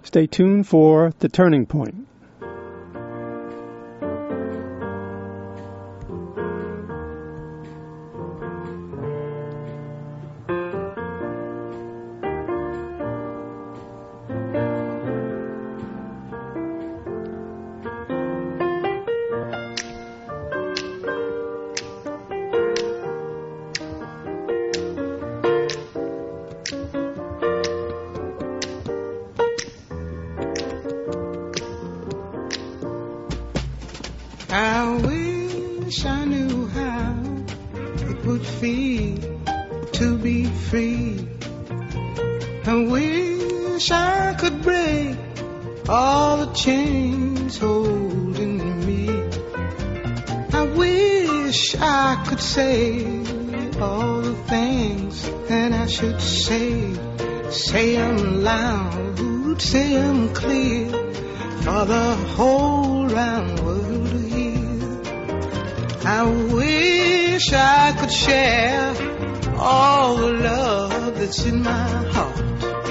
Stay tuned for The Turning Point. I wish I knew how it would feel to be free. I wish I could break all the chains holding me. I wish I could say all the things that I should say. Say them loud, say them clear, for the whole round world to hear. I wish I could share all the love that's in my heart.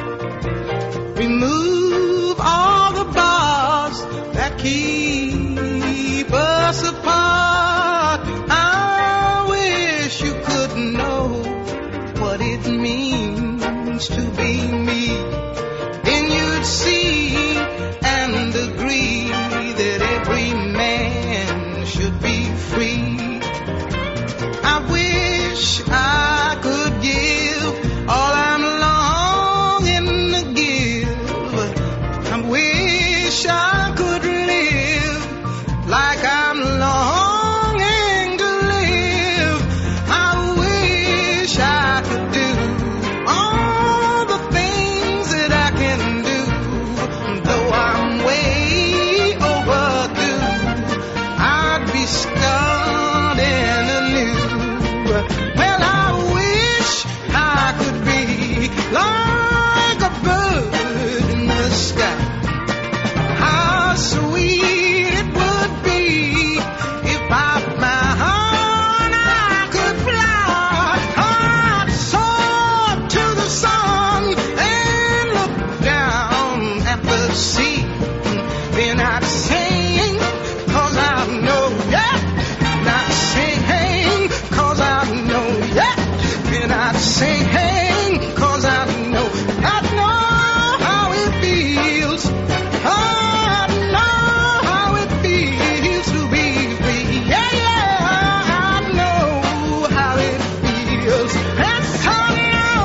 Remove all the bars that keep us apart. I wish you could know what it means to be me. Then you'd see and agree that every man should be free. I wish I could give all I'm longing to give. I wish I could live like I'm longing to live. I wish I could do all the things that I can do, though I'm way overdue. I'd be starting anew. Well, I wish I could be like a bird in the sky. How sweet it would be if by my heart I could fly. I'd soar to the sun and look down at the sea. Then I'd sing, 'cause I know, yeah. And I'd sing, 'cause I know, yeah. And I'd sing, 'cause I know how it feels. I know how it feels to be free. Yeah, yeah, I know how it feels. Yes, I know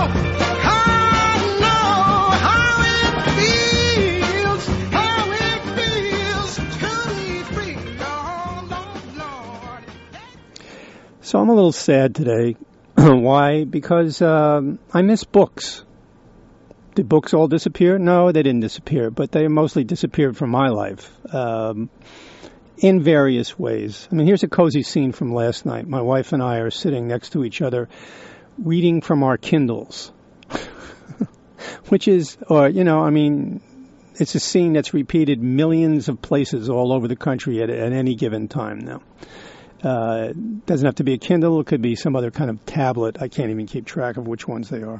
how it feels. How it feels to be free. Lord, Lord, Lord. So I'm a little sad today. Why? Because I miss books. Did books all disappear? No, they didn't disappear, but they mostly disappeared from my life in various ways. I mean, here's a cozy scene from last night. My wife and I are sitting next to each other reading from our Kindles, which is, it's a scene that's repeated millions of places all over the country at any given time now. It doesn't have to be a Kindle. It could be some other kind of tablet. I can't even keep track of which ones they are.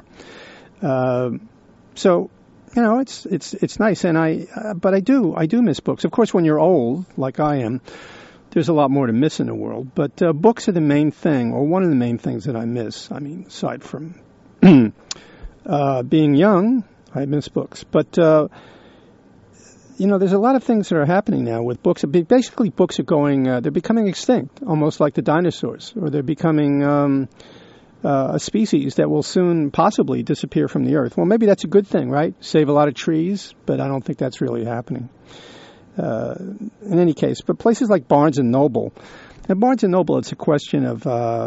So, it's nice. And but I do miss books. Of course, when you're old, like I am, there's a lot more to miss in the world. But books are the main thing, or one of the main things that I miss. I mean, aside from being young, I miss books. But there's a lot of things that are happening now with books. Basically, books are they're becoming extinct, almost like the dinosaurs, or they're becoming a species that will soon possibly disappear from the earth. Well, maybe that's a good thing, right? Save a lot of trees, but I don't think that's really happening. In any case, but places like Barnes & Noble. At Barnes & Noble, it's a question of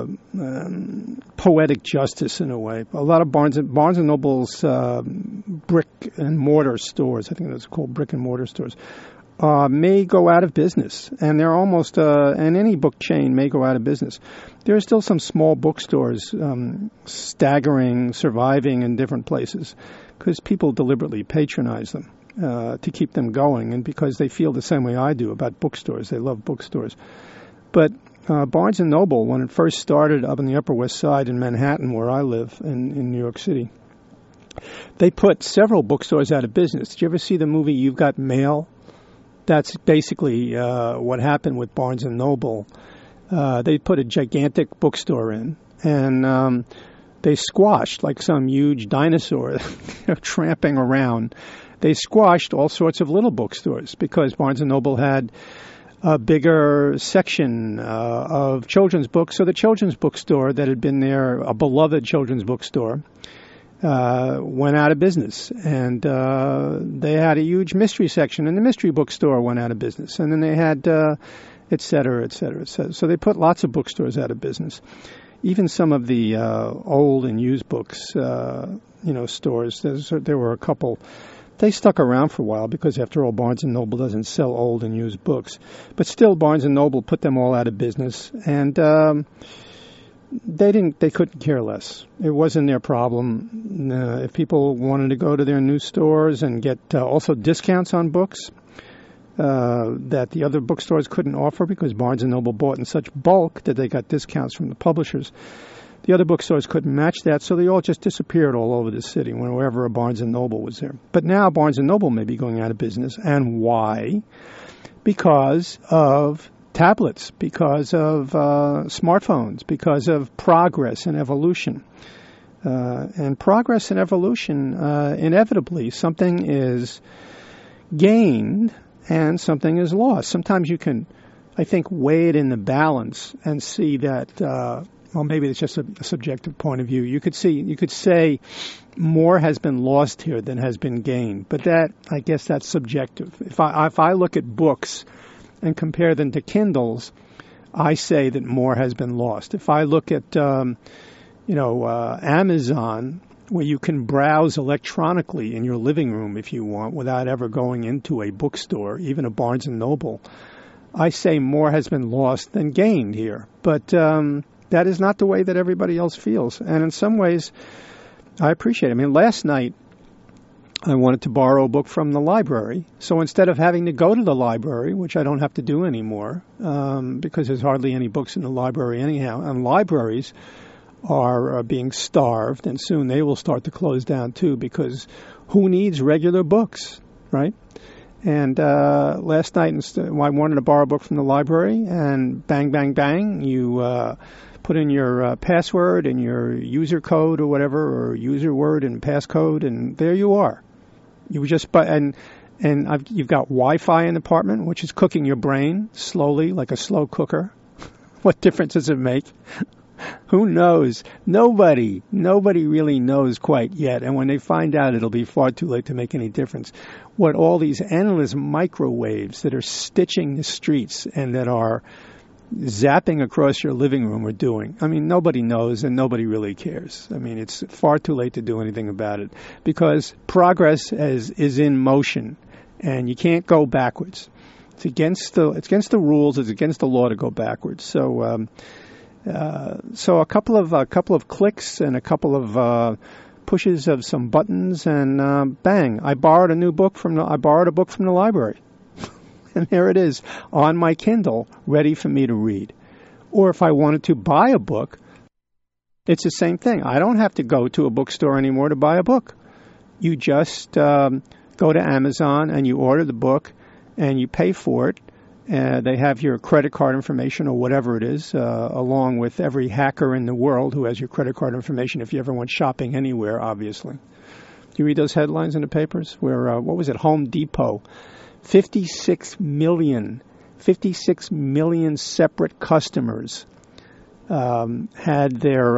poetic justice in a way. A lot of Barnes & Noble's brick and mortar stores, I think those are called brick and mortar stores, may go out of business. And they're almost, and any book chain may go out of business. There are still some small bookstores surviving in different places because people deliberately patronize them to keep them going, and because they feel the same way I do about bookstores. They love bookstores. But Barnes & Noble, when it first started up on the Upper West Side in Manhattan, where I live, in New York City, They put several bookstores out of business. Did you ever see the movie You've Got Mail? That's basically what happened with Barnes & Noble. They put a gigantic bookstore in, and they squashed, like some huge dinosaur tramping around. They squashed all sorts of little bookstores because Barnes & Noble had a bigger section of children's books. So the children's bookstore that had been there, a beloved children's bookstore, went out of business. And they had a huge mystery section, and the mystery bookstore went out of business. And then they had et cetera, et cetera, et cetera. So they put lots of bookstores out of business. Even some of the old and used books, stores, there were a couple. They stuck around for a while because, after all, Barnes & Noble doesn't sell old and used books. But still, Barnes & Noble put them all out of business, and they couldn't care less. It wasn't their problem. If people wanted to go to their new stores and get also discounts on books that the other bookstores couldn't offer because Barnes & Noble bought in such bulk that they got discounts from the publishers, the other bookstores couldn't match that, so they all just disappeared all over the city whenever a Barnes & Noble was there. But now Barnes & Noble may be going out of business. And why? Because of tablets, because of smartphones, because of progress and evolution. And progress and evolution, inevitably, something is gained and something is lost. Sometimes you can, I think, weigh it in the balance and see that well, maybe it's just a subjective point of view. You could say more has been lost here than has been gained, but I guess that's subjective. If I look at books and compare them to Kindles, I say that more has been lost. If I look at Amazon, where you can browse electronically in your living room if you want, without ever going into a bookstore, even a Barnes & Noble, I say more has been lost than gained here. But that is not the way that everybody else feels. And in some ways, I appreciate it. I mean, last night, I wanted to borrow a book from the library. So instead of having to go to the library, which I don't have to do anymore, because there's hardly any books in the library anyhow, and libraries are being starved, and soon they will start to close down too, because who needs regular books, right? And last night, I wanted to borrow a book from the library, and bang, bang, bang, you put in your password and your user code or whatever, or user word and passcode, and there you are. You just you've got Wi-Fi in the apartment, which is cooking your brain slowly, like a slow cooker. What difference does it make? Who knows? Nobody really knows quite yet. And when they find out, it'll be far too late to make any difference. What all these endless microwaves that are stitching the streets and that are zapping across your living room are doing. I mean, nobody knows and nobody really cares. I mean, it's far too late to do anything about it because progress is in motion and you can't go backwards. It's against the rules. It's against the law to go backwards. So a couple of clicks and a couple of pushes of some buttons and bang! I borrowed a book from the library, and there it is on my Kindle, ready for me to read. Or if I wanted to buy a book, it's the same thing. I don't have to go to a bookstore anymore to buy a book. You just go to Amazon and you order the book, and you pay for it. They have your credit card information or whatever it is, along with every hacker in the world who has your credit card information if you ever went shopping anywhere, obviously. Do you read those headlines in the papers? Where, what was it, Home Depot, 56 million separate customers had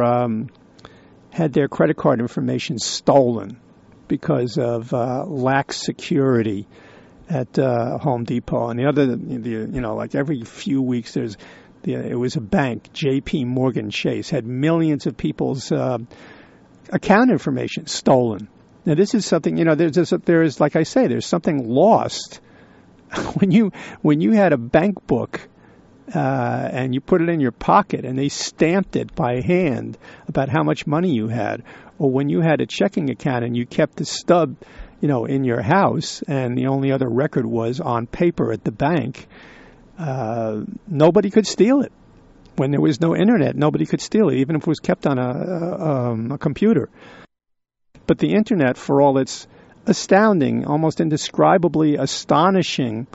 their credit card information stolen because of lax security at Home Depot. And like every few weeks, it was a bank, J.P. Morgan Chase, had millions of people's account information stolen. Now, this is something, there's like I say, there's something lost when you had a bank book and you put it in your pocket and they stamped it by hand about how much money you had, or when you had a checking account and you kept the stub in your house, and the only other record was on paper at the bank, nobody could steal it. When there was no internet, nobody could steal it, even if it was kept on a computer. But the internet, for all its astounding, almost indescribably astonishing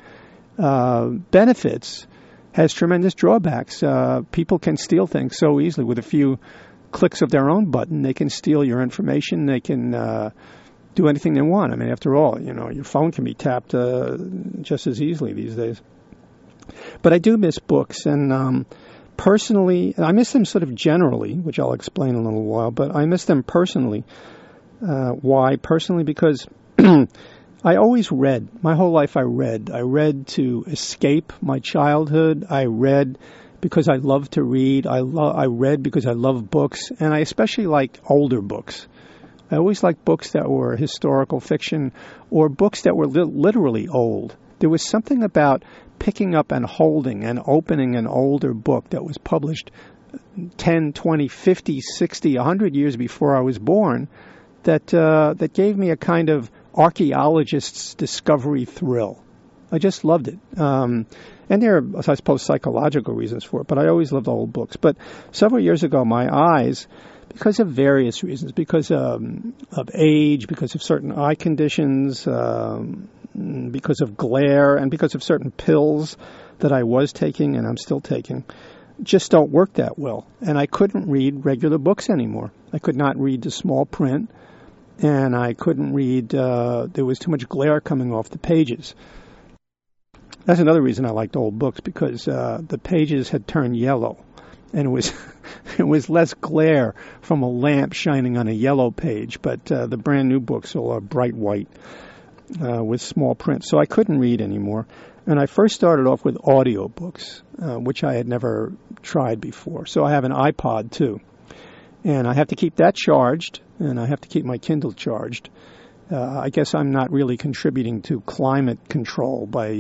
benefits, has tremendous drawbacks. People can steal things so easily with a few clicks of their own button. They can steal your information. They can do anything they want. I mean, after all, your phone can be tapped just as easily these days. But I do miss books, and personally, I miss them sort of generally, which I'll explain in a little while, but I miss them personally. Why? Personally, because I always read. My whole life I read. I read to escape my childhood. I read because I love to read. I read because I love books, and I especially like older books. I always liked books that were historical fiction or books that were literally old. There was something about picking up and holding and opening an older book that was published 10, 20, 50, 60, 100 years before I was born that gave me a kind of archaeologist's discovery thrill. I just loved it. And there are, I suppose, psychological reasons for it, but I always loved old books. But several years ago, my eyes, because of various reasons, because of age, because of certain eye conditions, because of glare, and because of certain pills that I was taking and I'm still taking, just don't work that well. And I couldn't read regular books anymore. I could not read the small print, and I couldn't read, there was too much glare coming off the pages. That's another reason I liked old books, because the pages had turned yellow, and it was less glare from a lamp shining on a yellow page, but the brand new books are bright white with small print. So I couldn't read anymore. And I first started off with audiobooks, which I had never tried before. So I have an iPod too. And I have to keep that charged, and I have to keep my Kindle charged. I guess I'm not really contributing to climate control by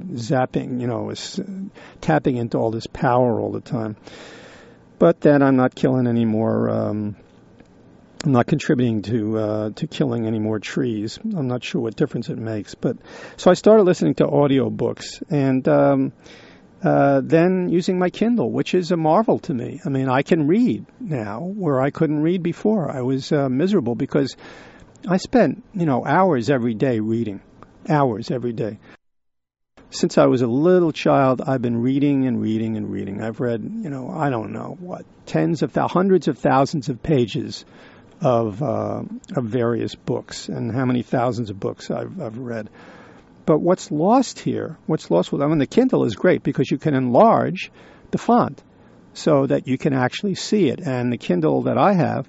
zapping, tapping into all this power all the time. But then I'm not killing any more. I'm not contributing to killing any more trees. I'm not sure what difference it makes. But so I started listening to audiobooks, and then using my Kindle, which is a marvel to me. I mean, I can read now where I couldn't read before. I was miserable because I spent, hours every day reading, hours every day. Since I was a little child, I've been reading and reading and reading. I've read, I don't know what, hundreds of thousands of pages of various books, and how many thousands of books I've read. But what's lost with the Kindle is great because you can enlarge the font so that you can actually see it. And the Kindle that I have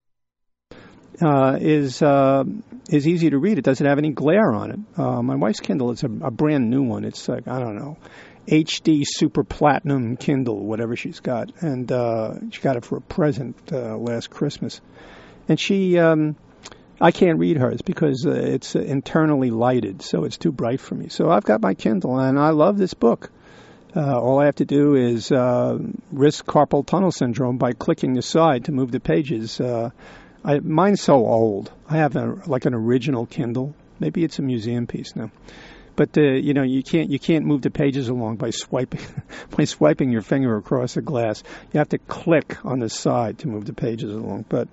is easy to read. It doesn't have any glare on it. My wife's Kindle is a brand new one. It's like, I don't know, HD Super Platinum Kindle, whatever she's got. And she got it for a present last Christmas. And I can't read hers because it's internally lighted, so it's too bright for me. So I've got my Kindle, and I love this book. All I have to do is risk carpal tunnel syndrome by clicking the side to move the pages. Mine's so old. I have an original Kindle. Maybe it's a museum piece now. But you can't move the pages along by swiping your finger across the glass. You have to click on the side to move the pages along. But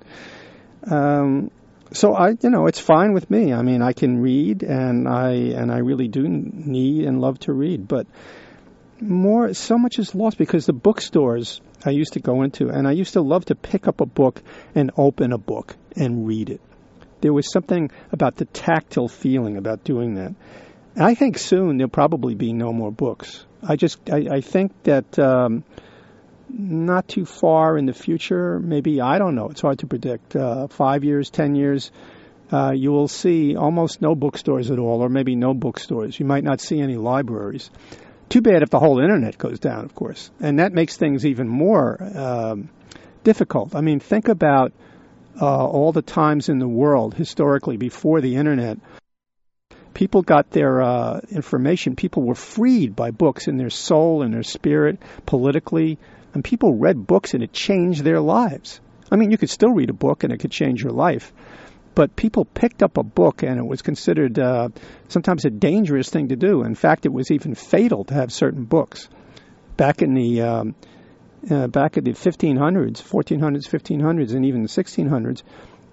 so it's fine with me. I mean, I can read, and I really do need and love to read. But so much is lost because the bookstores I used to go into, and I used to love to pick up a book and open a book and read it. There was something about the tactile feeling about doing that. And I think soon there'll probably be no more books. I think that not too far in the future, maybe, I don't know, it's hard to predict, 5 years, 10 years, you will see almost no bookstores at all, or maybe no bookstores. You might not see any libraries. Too bad if the whole internet goes down, of course. And that makes things even more difficult. I mean, think about all the times in the world, historically, before the internet, people got their information. People were freed by books in their soul and their spirit, politically. And people read books, and it changed their lives. I mean, you could still read a book, and it could change your life. But people picked up a book, and it was considered sometimes a dangerous thing to do. In fact, it was even fatal to have certain books. Back in the 1500s, 1400s, 1500s, and even the 1600s,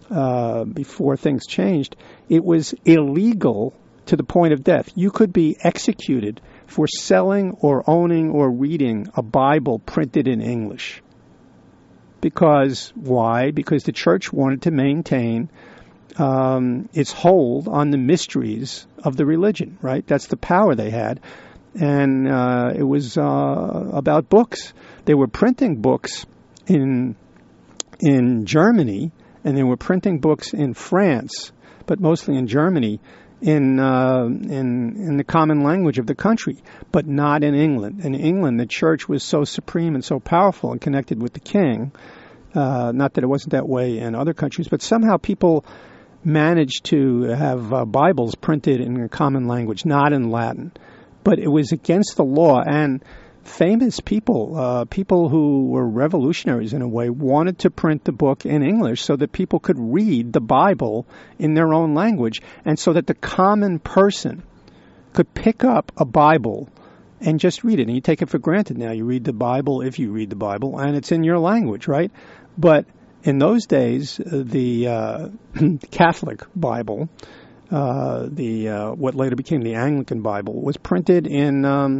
before things changed, it was illegal to the point of death. You could be executed for selling or owning or reading a Bible printed in English. Because, why? Because the church wanted to maintain its hold on the mysteries of the religion, right? That's the power they had. And it was about books. They were printing books in Germany, and they were printing books in France, but mostly in Germany, in the common language of the country, but not in England. In England, the church was so supreme and so powerful and connected with the king. Not that it wasn't that way in other countries, but somehow people managed to have Bibles printed in a common language, not in Latin. But it was against the law, and famous people, people who were revolutionaries in a way, wanted to print the book in English so that people could read the Bible in their own language, and so that the common person could pick up a Bible and just read it. And you take it for granted now. You read the Bible, if you read the Bible, and it's in your language, right? But in those days, the Catholic Bible, what later became the Anglican Bible, was printed in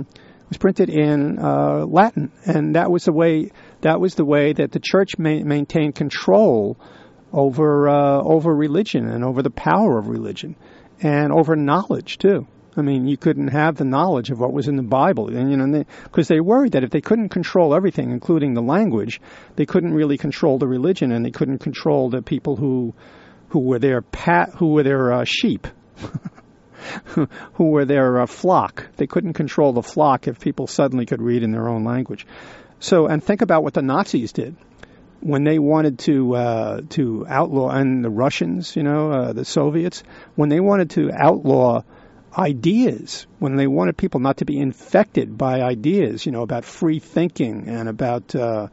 Latin, and that was the way that the church maintained control over religion and over the power of religion and over knowledge too. I mean, you couldn't have the knowledge of what was in the Bible, and because they worried that if they couldn't control everything, including the language, they couldn't really control the religion, and they couldn't control the people who were their sheep. who were their flock. They couldn't control the flock if people suddenly could read in their own language. So, and think about what the Nazis did when they wanted to outlaw, and the Russians, the Soviets, when they wanted to outlaw ideas, when they wanted people not to be infected by ideas, about free thinking and about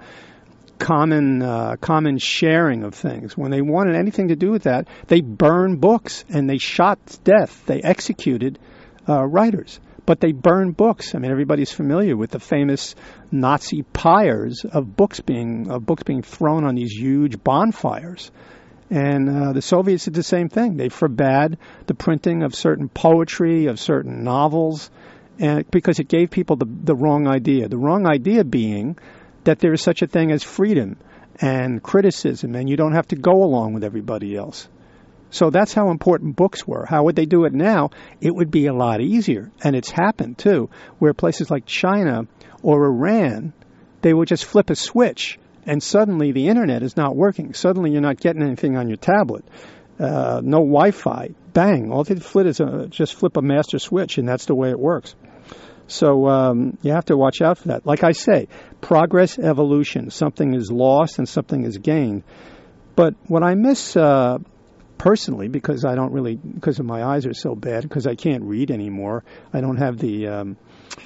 common sharing of things. When they wanted anything to do with that, they burned books and they shot to death. They executed writers, but they burned books. I mean, everybody's familiar with the famous Nazi pyres of books being thrown on these huge bonfires. And the Soviets did the same thing. They forbade the printing of certain poetry, of certain novels, and because it gave people the wrong idea. The wrong idea being that there is such a thing as freedom and criticism, and you don't have to go along with everybody else. So that's how important books were. How would they do it now? It would be a lot easier, and it's happened too, where places like China or Iran, they would just flip a switch, and suddenly the internet is not working. Suddenly you're not getting anything on your tablet. No Wi-Fi. Bang. All they did is just flip a master switch, and that's the way it works. So you have to watch out for that. Like I say, progress, evolution. Something is lost and something is gained. But what I miss personally, because of my eyes are so bad, because I can't read anymore, I don't have the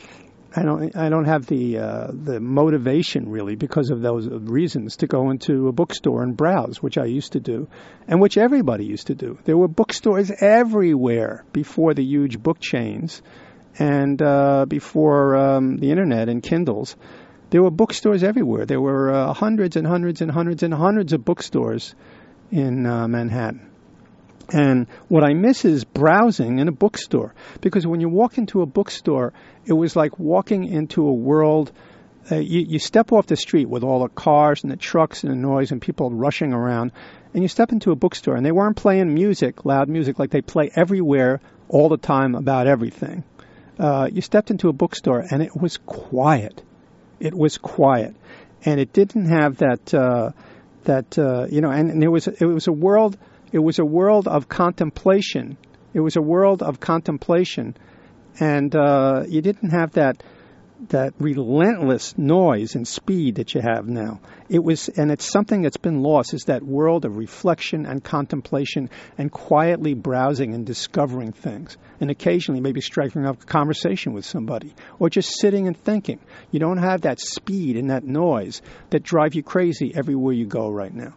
the motivation really, because of those reasons, to go into a bookstore and browse, which I used to do, and which everybody used to do. There were bookstores everywhere before the huge book chains. And before the internet and Kindles, there were bookstores everywhere. There were hundreds and hundreds and hundreds and hundreds of bookstores in Manhattan. And what I miss is browsing in a bookstore. Because when you walk into a bookstore, it was like walking into a world. You step off the street with all the cars and the trucks and the noise and people rushing around, and you step into a bookstore, and they weren't playing music, loud music, like they play everywhere all the time about everything. You stepped into a bookstore and it was quiet. It was quiet, and it didn't have that. And it was a world. It was a world of contemplation. It was a world of contemplation, and you didn't have that relentless noise and speed that you have now. And it's something that's been lost, is that world of reflection and contemplation and quietly browsing and discovering things, and occasionally maybe striking up a conversation with somebody, or just sitting and thinking. You don't have that speed and that noise that drive you crazy everywhere you go right now.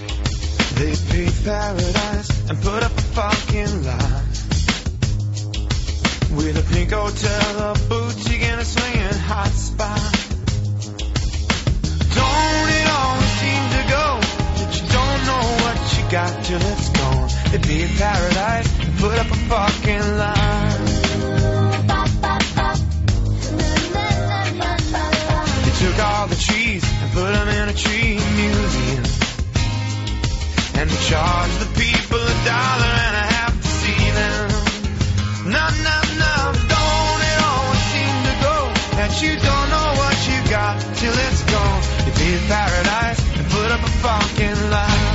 They paved paradise and put up a fucking lie. go to the boutique in a swinging hot spot. Don't it always seem to go that you don't know what you got till it's gone? It'd be a paradise to put up a fucking line. They took all the trees and put them in a tree museum, and they charged the people $1.50 to see them. No, no, no, don't it always seem to go that you don't know what you got till it's gone? It'd be a paradise and put up a fucking line.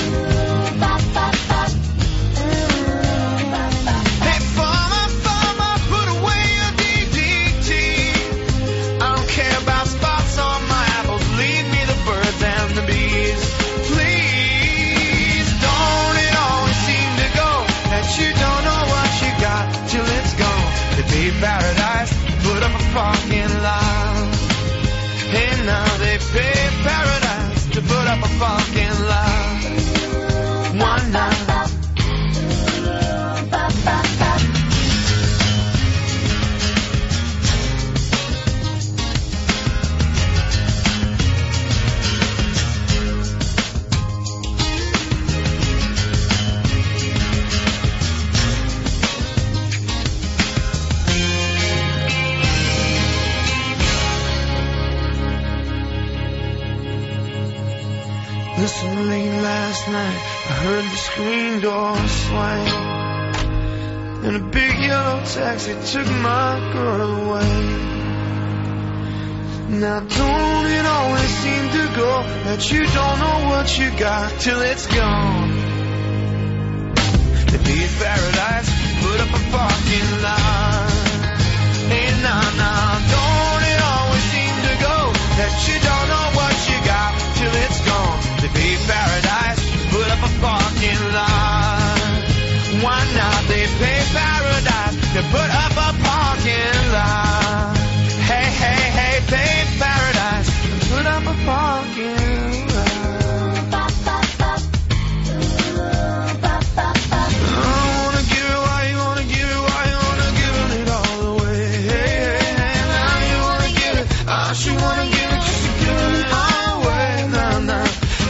Hey, farmer, put away your DDT. I don't care about spots on my apples. Leave me the birds and the bees. Please, don't it always seem to go that you don't know what you got till it's gone? It'd be paradise, put up a fucking line. Hey, now they pay paradise to put up a fucking line. One night. Listen, late last night, I heard the screen door swing, and a big yellow taxi took my girl away. Now don't it always seem to go that you don't know what you got till it's gone? It'd be a paradise, put up a fucking line. Hey, nah, don't it always seem to go that you don't know what you got till it's gone? To be paradise, put up a fucking line. Why not? They pay paradise to put up a parking lot. Hey, pay paradise to put up a parking lot. I wanna give it, why you wanna give it, why you wanna give it all away? Hey, now you wanna give it, I should wanna give it, just to give it all away. Nah.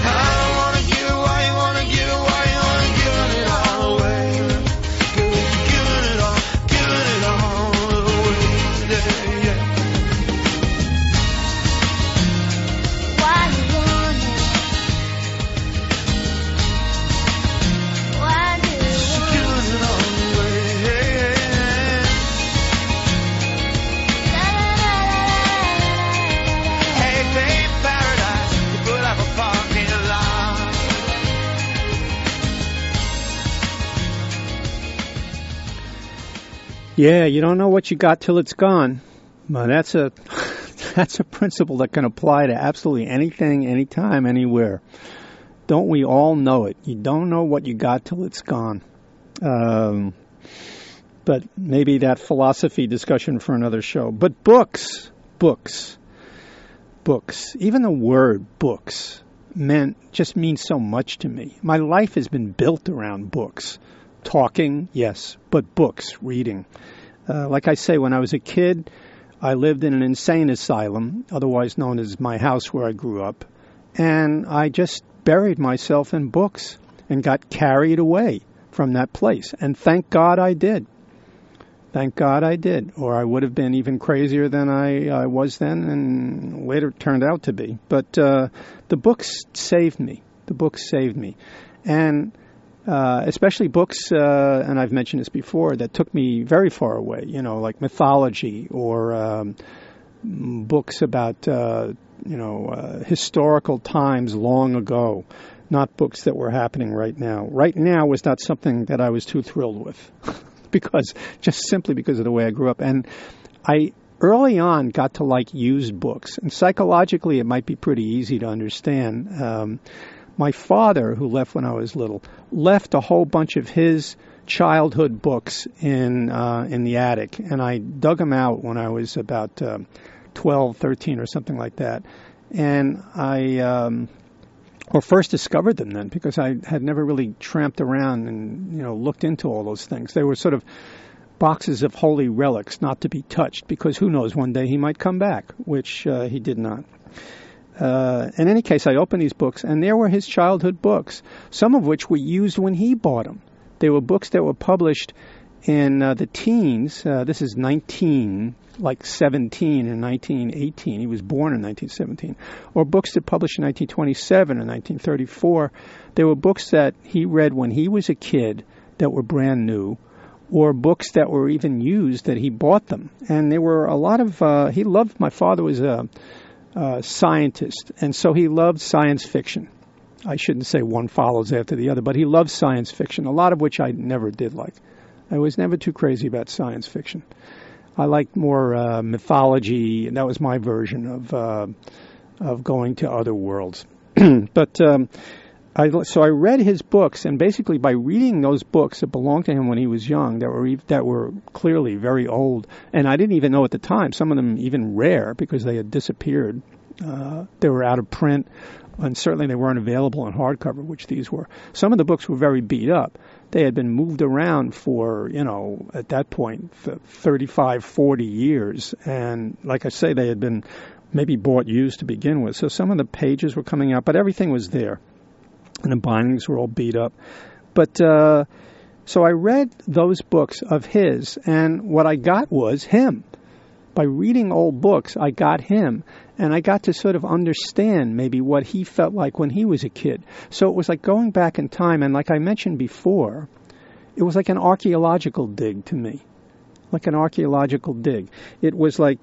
Yeah, you don't know what you got till it's gone. Well, that's a principle that can apply to absolutely anything, anytime, anywhere. Don't we all know it? You don't know what you got till it's gone. But maybe that philosophy discussion for another show. But books. Even the word books just means so much to me. My life has been built around books. Talking, yes, but books, reading. Like I say, when I was a kid, I lived in an insane asylum, otherwise known as my house where I grew up, and I just buried myself in books and got carried away from that place. And thank God I did. Thank God I did, or I would have been even crazier than I was then and later turned out to be. But the books saved me. And especially books, and I've mentioned this before, that took me very far away, like mythology or books about, historical times long ago, not books that were happening right now. Right now was not something that I was too thrilled with simply because of the way I grew up. And I early on got to like used books, and psychologically it might be pretty easy to understand. My father, who left when I was little, left a whole bunch of his childhood books in the attic, and I dug them out when I was about 12, 13 or something like that. And I first discovered them then, because I had never really tramped around and looked into all those things. They were sort of boxes of holy relics not to be touched, because who knows, one day he might come back, which he did not. In any case, I opened these books, and there were his childhood books, some of which were used when he bought them. They were books that were published in the teens. This is 17 in 1918. He was born in 1917. Or books that published in 1927 and 1934. They were books that he read when he was a kid that were brand new, or books that were even used that he bought them. And there were a lot of, he loved, my father was a scientist, and so he loved science fiction. I shouldn't say one follows after the other, but he loved science fiction, a lot of which I never did like. I was never too crazy about science fiction. I liked more mythology, and that was my version of going to other worlds. But so I read his books, and basically by reading those books that belonged to him when he was young, that were clearly very old, and I didn't even know at the time, some of them even rare because they had disappeared. They were out of print, and certainly they weren't available in hardcover, which these were. Some of the books were very beat up. They had been moved around for, at that point, 35, 40 years. And like I say, they had been maybe bought used to begin with. So some of the pages were coming out, but everything was there. And the bindings were all beat up. But so I read those books of his, and what I got was him. By reading old books, I got him, and I got to sort of understand maybe what he felt like when he was a kid. So it was like going back in time, and like I mentioned before, it was like an archaeological dig to me. Like an archaeological dig. It was like,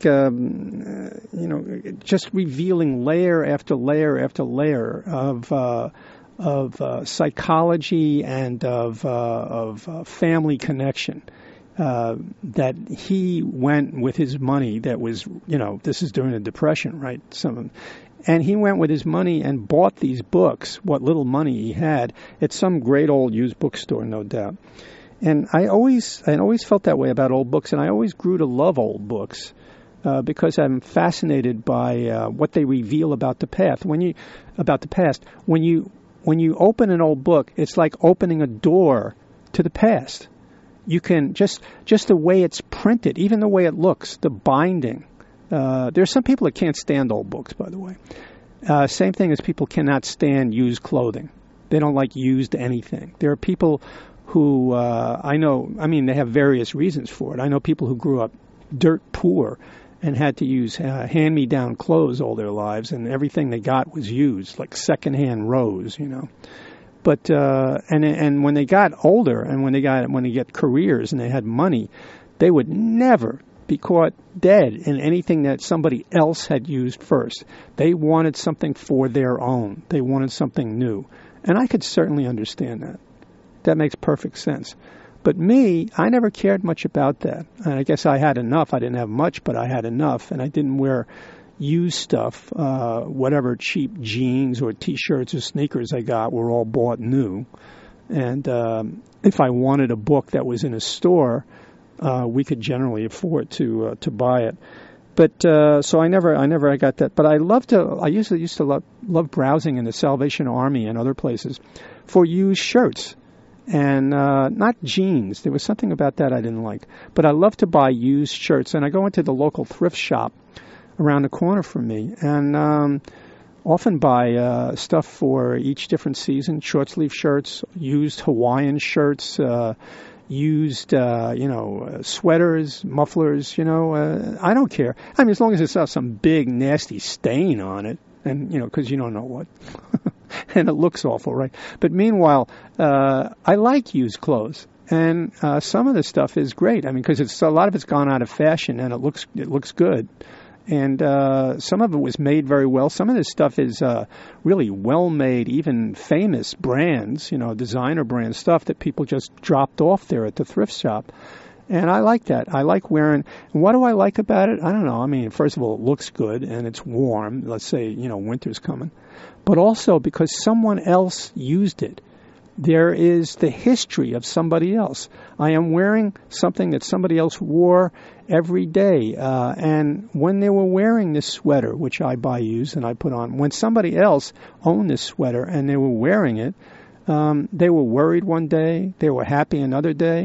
just revealing layer after layer after layer of psychology and of family connection. That he went with his money that was, this is during the Depression, right? And he went with his money and bought these books, what little money he had, at some great old used bookstore, no doubt. And I always felt that way about old books, and I always grew to love old books because I'm fascinated by what they reveal about the past. When you open an old book, it's like opening a door to the past. You can just the way it's printed, even the way it looks, the binding. There's some people that can't stand old books, by the way. Same thing as people cannot stand used clothing. They don't like used anything. There are people who they have various reasons for it. I know people who grew up dirt poor and had to use hand-me-down clothes all their lives, and everything they got was used, like secondhand rose, But and when they got older, and when they get careers and they had money, they would never be caught dead in anything that somebody else had used first. They wanted something for their own. They wanted something new, and I could certainly understand that. That makes perfect sense. But me, I never cared much about that. And I guess I had enough. I didn't have much, but I had enough, and I didn't wear used stuff. Whatever cheap jeans or T-shirts or sneakers I got were all bought new. And if I wanted a book that was in a store, we could generally afford to buy it. But so I never got that. But I used to love browsing in the Salvation Army and other places for used shirts. And not jeans. There was something about that I didn't like. But I love to buy used shirts. And I go into the local thrift shop around the corner from me, and often buy stuff for each different season, short sleeve shirts, used Hawaiian shirts, used, sweaters, mufflers, I don't care. I mean, as long as it's not some big, nasty stain on it, and, because you don't know what. And it looks awful, right? But meanwhile, I like used clothes. And some of the stuff is great. I mean, because a lot of it's gone out of fashion, and it looks good. And some of it was made very well. Some of this stuff is really well-made, even famous brands, designer brand stuff that people just dropped off there at the thrift shop. And I like that. I like wearing. And what do I like about it? I don't know. I mean, first of all, it looks good and it's warm. Let's say, winter's coming. But also because someone else used it. There is the history of somebody else. I am wearing something that somebody else wore every day. And when they were wearing this sweater, which I buy used and I put on, when somebody else owned this sweater and they were wearing it, they were worried one day, they were happy another day.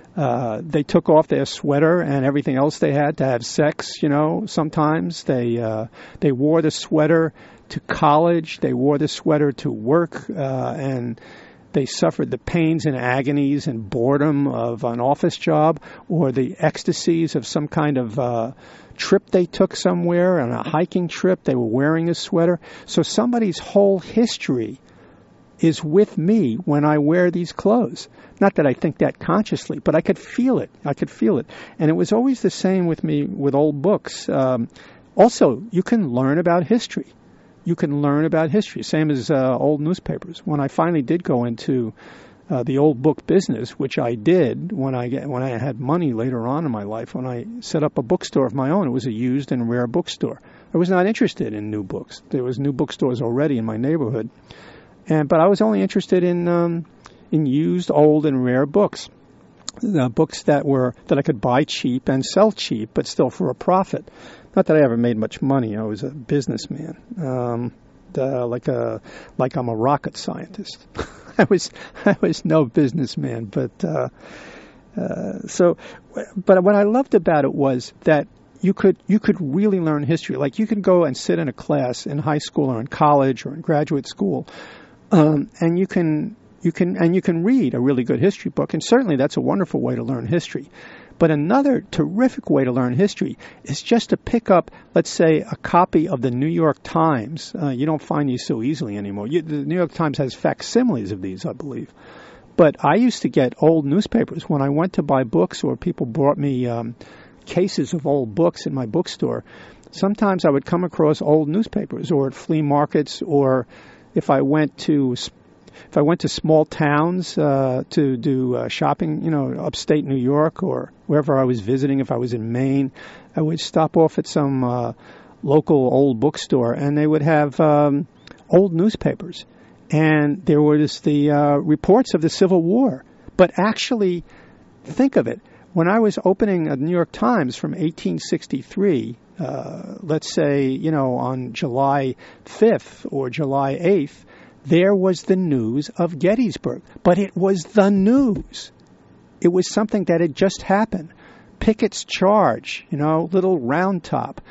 They took off their sweater and everything else they had to have sex, sometimes. They wore the sweater to college. They wore the sweater to work, and they suffered the pains and agonies and boredom of an office job or the ecstasies of some kind of trip they took somewhere, on a hiking trip. They were wearing a sweater. So somebody's whole history is with me when I wear these clothes. Not that I think that consciously, but I could feel it. And it was always the same with me with old books. Also, you can learn about history. Same as old newspapers. When I finally did go into the old book business, which I did when I had money later on in my life, when I set up a bookstore of my own, it was a used and rare bookstore. I was not interested in new books. There was new bookstores already in my neighborhood. But I was only interested in used, old, and rare books, books that I could buy cheap and sell cheap, but still for a profit. Not that I ever made much money. I was a businessman, like I'm a rocket scientist. I was no businessman, but what I loved about it was that you could really learn history. Like you could go and sit in a class in high school or in college or in graduate school. And you can read a really good history book, and certainly that's a wonderful way to learn history. But another terrific way to learn history is just to pick up, let's say, a copy of the New York Times. You don't find these so easily anymore. The New York Times has facsimiles of these, I believe. But I used to get old newspapers when I went to buy books, or people brought me cases of old books in my bookstore. Sometimes I would come across old newspapers, or at flea markets, or if I went to small towns to do shopping, upstate New York or wherever I was visiting, if I was in Maine, I would stop off at some local old bookstore, and they would have old newspapers. And there was the reports of the Civil War. But actually, think of it. When I was opening a New York Times from 1863, let's say, on July 5th or July 8th, there was the news of Gettysburg. But it was the news. It was something that had just happened. Pickett's charge, little Round Top,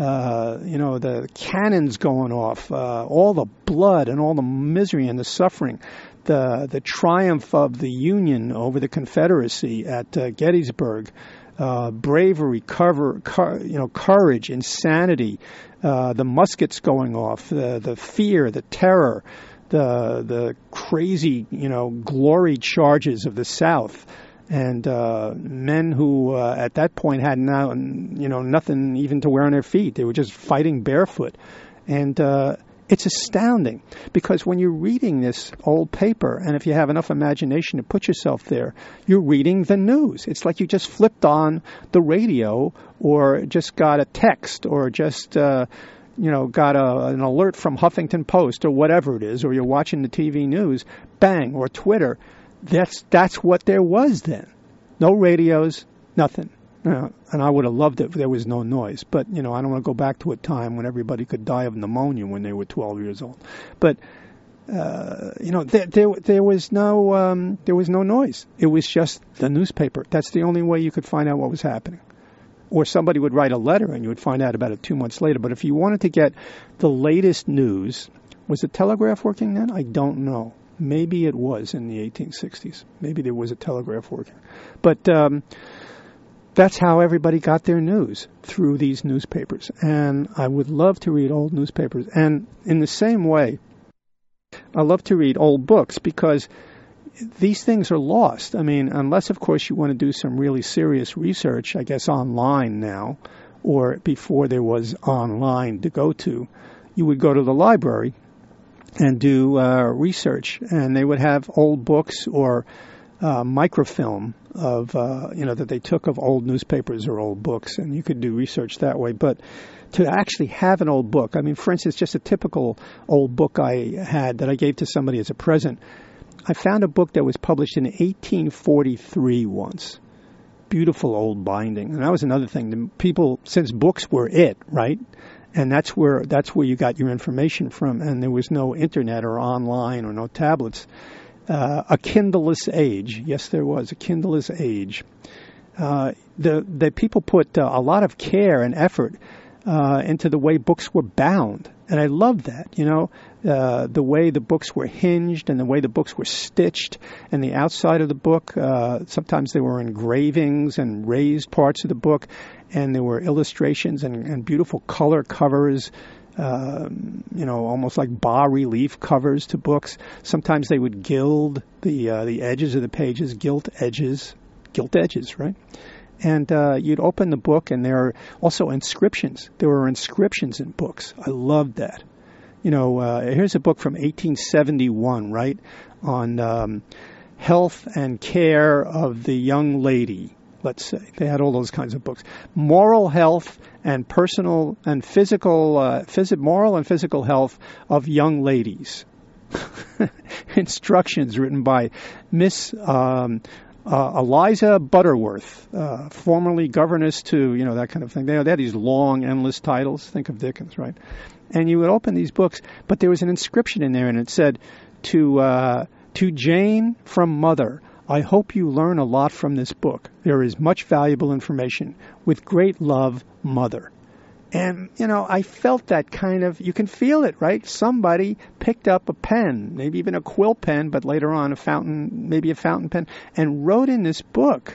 the cannons going off, all the blood and all the misery and the suffering, the triumph of the Union over the Confederacy at Gettysburg, bravery, courage, insanity, the muskets going off, the fear, the terror, the crazy, glory charges of the South, and men who at that point had nothing even to wear on their feet. They were just fighting barefoot, and it's astounding because when you're reading this old paper, and if you have enough imagination to put yourself there, you're reading the news. It's like you just flipped on the radio or just got a text or just got an alert from Huffington Post or whatever it is, or you're watching the TV news, bang, or Twitter. That's what there was then. No radios, nothing. And I would have loved it if there was no noise. But, I don't want to go back to a time when everybody could die of pneumonia when they were 12 years old. But, there was no noise. It was just the newspaper. That's the only way you could find out what was happening. Or somebody would write a letter and you would find out about it 2 months later. But if you wanted to get the latest news, was the telegraph working then? I don't know. Maybe it was in the 1860s. Maybe there was a telegraph working. But that's how everybody got their news, through these newspapers. And I would love to read old newspapers. And in the same way, I love to read old books because these things are lost. I mean, unless, of course, you want to do some really serious research, I guess online now, or before there was online to go to, you would go to the library and do research, and they would have old books or microfilm of, that they took of old newspapers or old books, and you could do research that way. But to actually have an old book, I mean, for instance, just a typical old book I had that I gave to somebody as a present, I found a book that was published in 1843 once. Beautiful old binding. And that was another thing. The people, since books were it, right? And that's where you got your information from. And there was no internet or online or no tablets. a Kindleless age. Yes, there was a Kindleless age. The people put a lot of care and effort into the way books were bound, and I love that. The way the books were hinged and the way the books were stitched, and the outside of the book. Sometimes there were engravings and raised parts of the book, and there were illustrations and beautiful color covers. Almost like bas-relief covers to books. Sometimes they would gild the edges of the pages, gilt edges, right? And you'd open the book, and there are also inscriptions. There were inscriptions in books. I loved that. Here's a book from 1871, right, on health and care of the young lady. Let's say they had all those kinds of books. Moral health and personal and physical, moral and physical health of young ladies. Instructions written by Miss Eliza Butterworth, formerly governess to, that kind of thing. They had these long, endless titles. Think of Dickens, right? And you would open these books, but there was an inscription in there, and it said, to Jane from Mother, I hope you learn a lot from this book. There is much valuable information. With great love, Mother. And, I felt that kind of, you can feel it, right? Somebody picked up a pen, maybe even a quill pen, but later on maybe a fountain pen, and wrote in this book,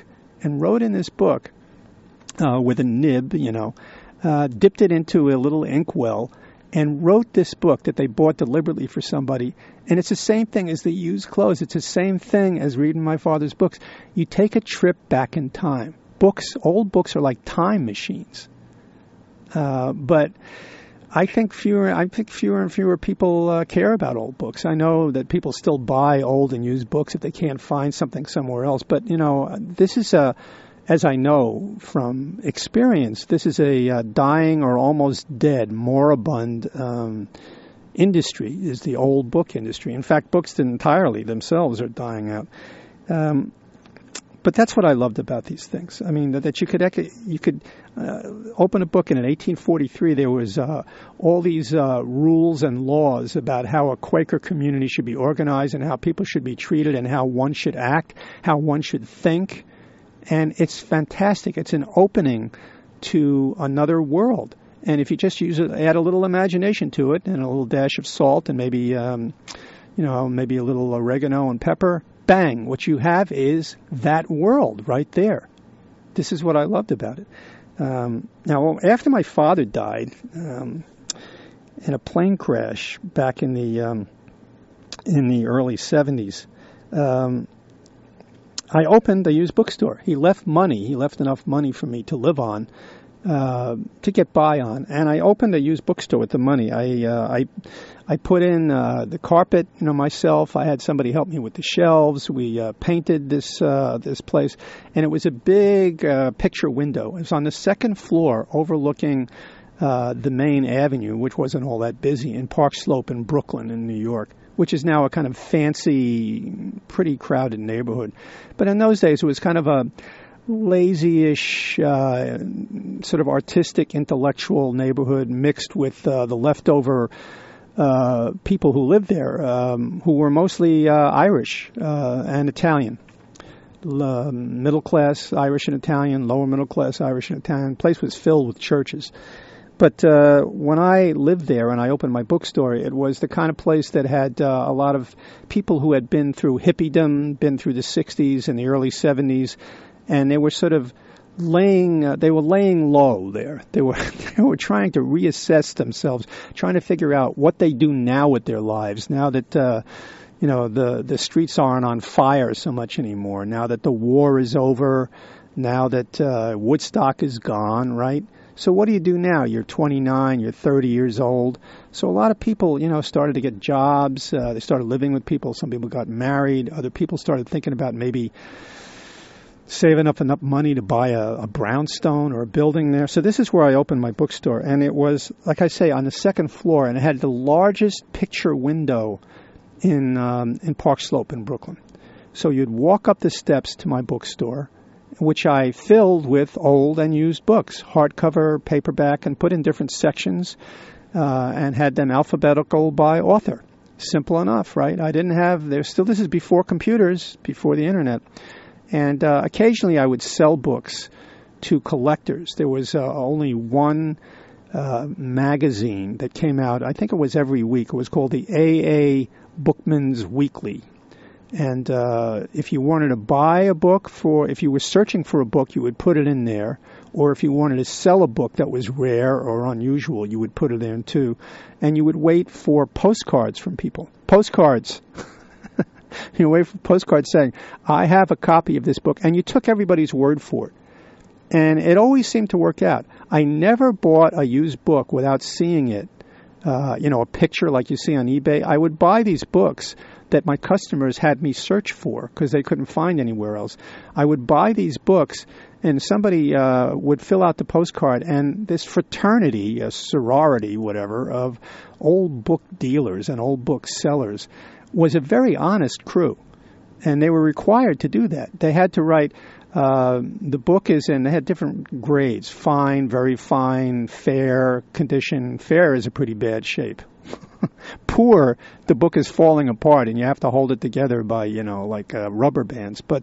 with a nib, dipped it into a little inkwell, and wrote this book that they bought deliberately for somebody. And it's the same thing as the used clothes. It's the same thing as reading my father's books. You take a trip back in time. Old books are like time machines. But I think fewer and fewer people care about old books. I know that people still buy old and used books if they can't find something somewhere else. But, this is as I know from experience, this is a dying or almost dead, moribund industry, is the old book industry. In fact, books entirely themselves are dying out. But that's what I loved about these things. I mean, that you could open a book, and in 1843 there was all these rules and laws about how a Quaker community should be organized and how people should be treated and how one should act, how one should think. And it's fantastic. It's an opening to another world. And if you just add a little imagination to it and a little dash of salt and maybe a little oregano and pepper, bang, what you have is that world right there. This is what I loved about it. Now, after my father died in a plane crash back in the early 70s, I opened a used bookstore. He left enough money for me to live on, to get by on. And I opened a used bookstore with the money. I put in the carpet, myself. I had somebody help me with the shelves. We painted this place, and it was a big picture window. It was on the second floor, overlooking the main avenue, which wasn't all that busy, in Park Slope in Brooklyn, in New York, which is now a kind of fancy, pretty crowded neighborhood. But in those days, it was kind of a lazy-ish, sort of artistic, intellectual neighborhood mixed with the leftover people who lived there, who were mostly Irish and Italian. Middle class Irish and Italian, lower middle class Irish and Italian. The place was filled with churches. But when I lived there and I opened my bookstore, it was the kind of place that had a lot of people who had been through hippiedom, been through the 60s and the early 70s, and they were sort of laying low there. They were trying to reassess themselves, trying to figure out what they do now with their lives, now that the streets aren't on fire so much anymore, now that the war is over, now that Woodstock is gone, right? So what do you do now? You're 29, you're 30 years old. So a lot of people, started to get jobs. They started living with people. Some people got married. Other people started thinking about maybe saving up enough money to buy a brownstone or a building there. So this is where I opened my bookstore. And it was, like I say, on the second floor. And it had the largest picture window in Park Slope in Brooklyn. So you'd walk up the steps to my bookstore, which I filled with old and used books, hardcover, paperback, and put in different sections and had them alphabetical by author. Simple enough, right? This is before computers, before the internet. And occasionally I would sell books to collectors. There was only one magazine that came out, I think it was every week. It was called the AA Bookman's Weekly. And if you wanted to buy a book if you were searching for a book, you would put it in there. Or if you wanted to sell a book that was rare or unusual, you would put it in too. And you would wait for postcards from people. Postcards. You wait for postcards saying, I have a copy of this book. And you took everybody's word for it. And it always seemed to work out. I never bought a used book without seeing it. A picture like you see on eBay. I would buy these books that my customers had me search for because they couldn't find anywhere else. I would buy these books, and somebody would fill out the postcard, and this fraternity, a sorority, whatever, of old book dealers and old book sellers was a very honest crew, and they were required to do that. They had to write, the book is in, they had different grades, fine, very fine, fair, condition. Fair is a pretty bad shape. Poor, the book is falling apart and you have to hold it together by, rubber bands. But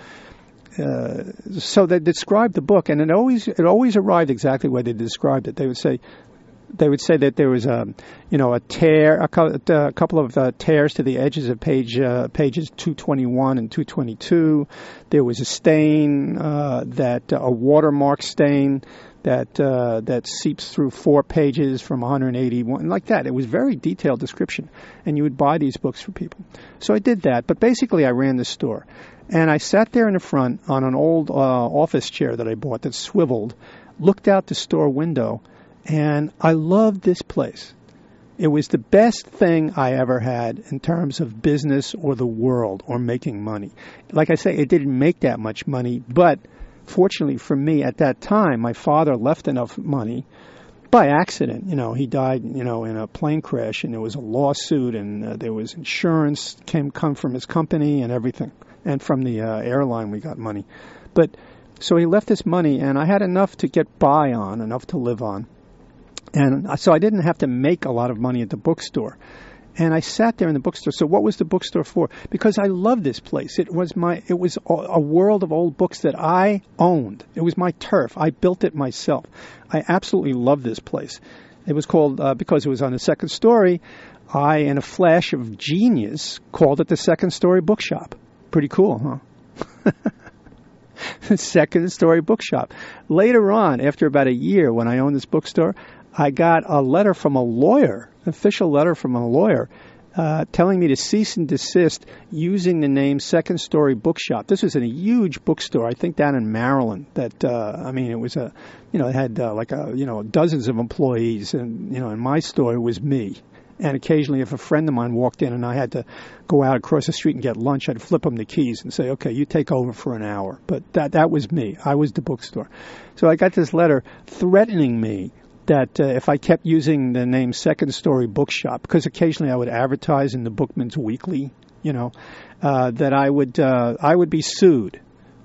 so they described the book, and it always arrived exactly where they described it. They would say that there was a tear, a couple of tears to the edges of pages 221 and 222. There was a stain, a watermark stain that seeps through 4 pages from 181, like that. It was very detailed description, and you would buy these books for people. So I did that, but basically I ran the store. And I sat there in the front on an old office chair that I bought that swiveled, looked out the store window, and I loved this place. It was the best thing I ever had in terms of business or the world or making money. Like I say, it didn't make that much money, but fortunately for me at that time, my father left enough money by accident. He died, in a plane crash, and there was a lawsuit, and there was insurance come from his company and everything. And from the airline, we got money. But so he left this money, and I had enough to get by on, enough to live on. And so I didn't have to make a lot of money at the bookstore. And I sat there in the bookstore. So what was the bookstore for? Because I loved this place. It was a world of old books that I owned. It was my turf. I built it myself. I absolutely loved this place. It was called, because it was on the second story, I, in a flash of genius, called it the Second Story Bookshop. Pretty cool, huh? Second Story Bookshop. Later on, after about a year when I owned this bookstore, I got a letter from a lawyer, an official letter from a lawyer, telling me to cease and desist using the name Second Story Bookshop. This was in a huge bookstore, I think down in Maryland. It was it had dozens of employees, and in my store it was me. And occasionally, if a friend of mine walked in and I had to go out across the street and get lunch, I'd flip him the keys and say, okay, you take over for an hour. But that was me. I was the bookstore. So I got this letter threatening me that if I kept using the name Second Story Bookshop, because occasionally I would advertise in the Bookman's Weekly, that I would be sued.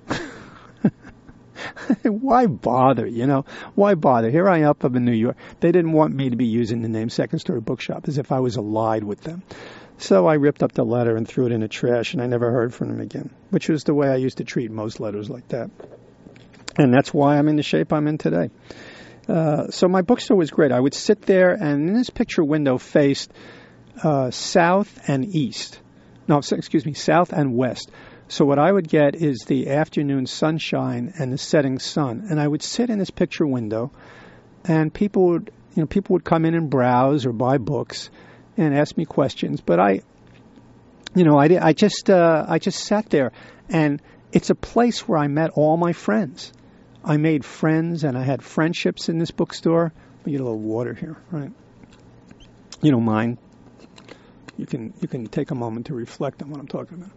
Why bother, Why bother? Here I am up in New York. They didn't want me to be using the name Second Story Bookshop as if I was allied with them. So I ripped up the letter and threw it in the trash, and I never heard from them again, which was the way I used to treat most letters like that. And that's why I'm in the shape I'm in today. So my bookstore was great. I would sit there, and in this picture window faced south and east. No, excuse me, south and west. So what I would get is the afternoon sunshine and the setting sun. And I would sit in this picture window, and people would come in and browse or buy books and ask me questions. But I just sat there, and it's a place where I met all my friends. I made friends, and I had friendships in this bookstore. Let me get a little water here, right? You don't mind? You can take a moment to reflect on what I'm talking about.